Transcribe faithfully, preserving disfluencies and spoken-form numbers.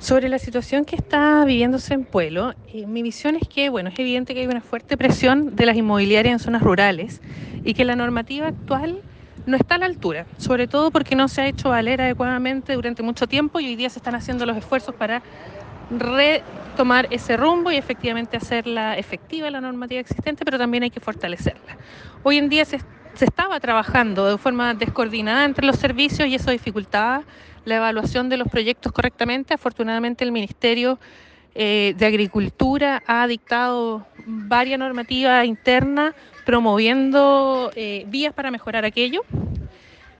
Sobre la situación que está viviéndose en Pueblo, eh, mi visión es que, bueno, es evidente que hay una fuerte presión de las inmobiliarias en zonas rurales y que la normativa actual no está a la altura, sobre todo porque no se ha hecho valer adecuadamente durante mucho tiempo y hoy día se están haciendo los esfuerzos para retomar ese rumbo y efectivamente hacerla efectiva la normativa existente, pero también hay que fortalecerla. Hoy en día se, se estaba trabajando de forma descoordinada entre los servicios y eso dificultaba la evaluación de los proyectos correctamente. Afortunadamente el Ministerio eh, de Agricultura ha dictado varias normativas internas promoviendo eh, vías para mejorar aquello.